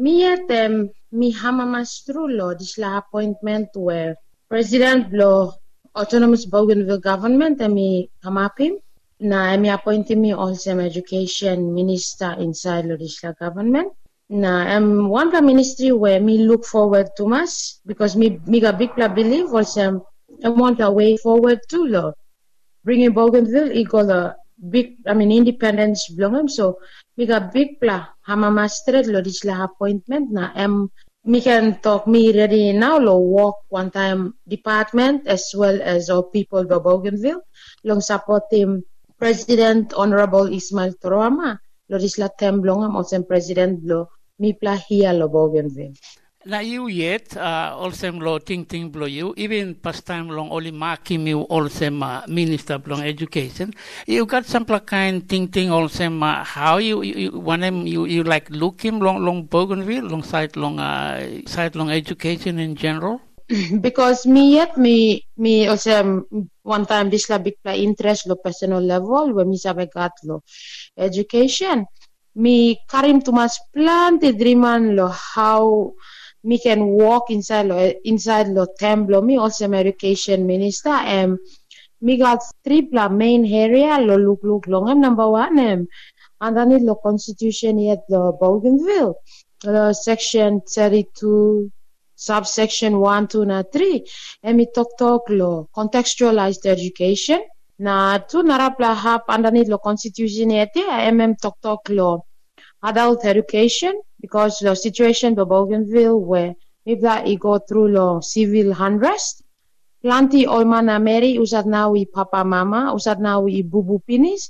Miyet mi hamamastru lo disla appointment where President lo Autonomous Bougainville government mi hamapim na mi appointed me also education minister inside lo disla government. Na one of ministry where me look forward to much because me got big believe also I want a way forward to lo bringing Bougainville equal a big independence belong so me got big hama mastered lo disla appointment na me can talk me ready now lo work one time department as well as all people of Bougainville long support him President Honorable Ismail Toroma lo disla temblong also president lo mi plahia lo Bougainville. Na you yet also lo ting blow you even past time long only makim you also minister blong education you got some kind ting also how you want him you like look him long Bougainville long side long education in general. Because me also one time this la big interest lo personal level when me sabe got lo education me karim too much plan the dreaman lo how me can walk inside lo templo me also education minister me got three main area lo look long number one underneath lo constitution yet lo Bougainville section 32 subsection 1, 2, na 3 me talk lo contextualized education na tu narapla hap underneath lo constitution yet talk lo adult education because the situation of Bougainville where maybe go through lo civil unrest planti olmana Mary usad now papa mama usad now bubu pinis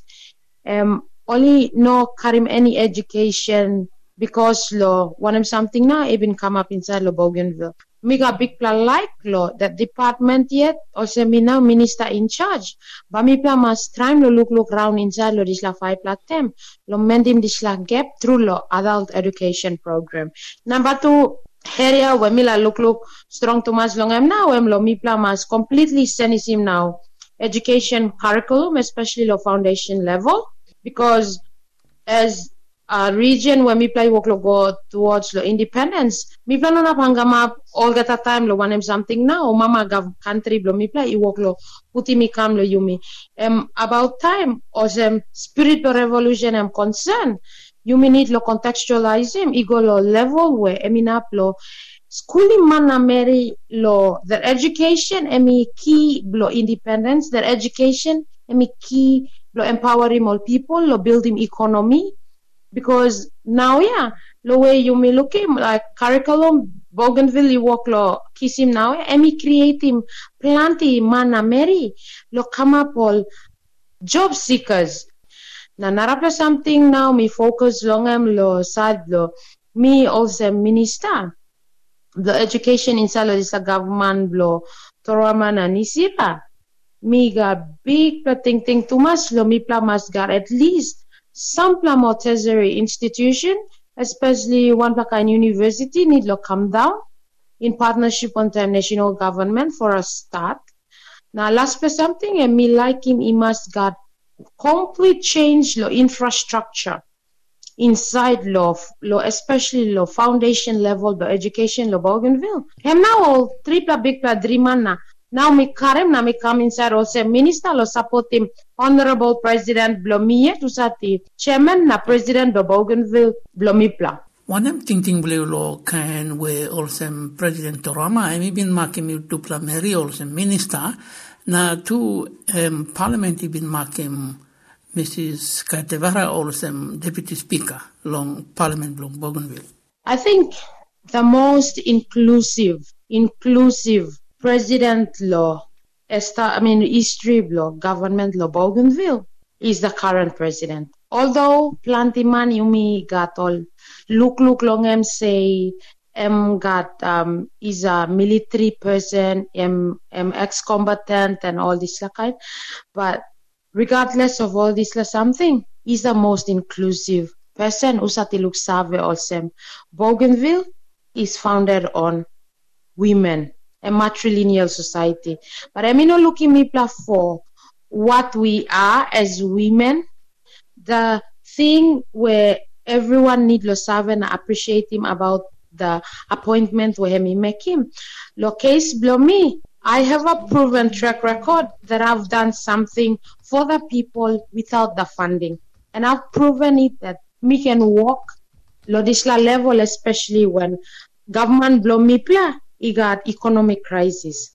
only no karim any education because lo one something now even come up inside lo Bougainville me got big plan like lo that department yet also me now minister in charge but me plan must try lo look round inside lo disla 5 tem lo mendim disla gap through lo adult education program number 2 area where me la look strong too much long now lo me plan must completely send him now education curriculum especially lo foundation level because as a region where me play work lo go towards lo independence me plan on hangama all that time lo one something now mama gav country lo me play work lo puti me kam lo yumi about time or spiritual revolution concern you need lo contextualize him ego lo level where eminap lo schooling mana Mary lo their education key lo independence their education key lo empowering all people lo building economy. Because now, the way you may look him like curriculum, Bougainville, you work lo kiss him now, me create him plenty mana Mary, lo come up all job seekers. Na narapla something now, me focus long lo sad lo me also minister. The education inside lo this government lo Torama na nisira. Me got big thing too much lo me must got at least some more tertiary institution, especially one kind university, need to come down in partnership with the national government for a start. Now, last for something, and me like him, he must got complete change lo infrastructure inside lo especially lo foundation level, the education lo Bougainville. And now all three big dreamana. Now me come inside also minister lo support him Honorable President Blomie to sati chairman na President do Bougainville Blomipla. One ting blue lo can we also President Toroma I been making you dupla Mary also minister na two parliament been making Mrs. Katevara also deputy speaker long parliament long Bougainville. I think the most inclusive President law, history law, government law, Bougainville is the current president. Although plenty man you got all look long say got is a military person, ex-combatant and all this kind, but regardless of all this something, is the most inclusive person. Usati look save also. Bougainville is founded on women. A matrilineal society. But I'm not looking for what we are as women. The thing where everyone need lo serve and appreciate him about the appointment where he make him. Lo case blow me, I have a proven track record that I've done something for the people without the funding. And I've proven it that me can walk lo disla level, especially when government blow me pla, he got economic crisis.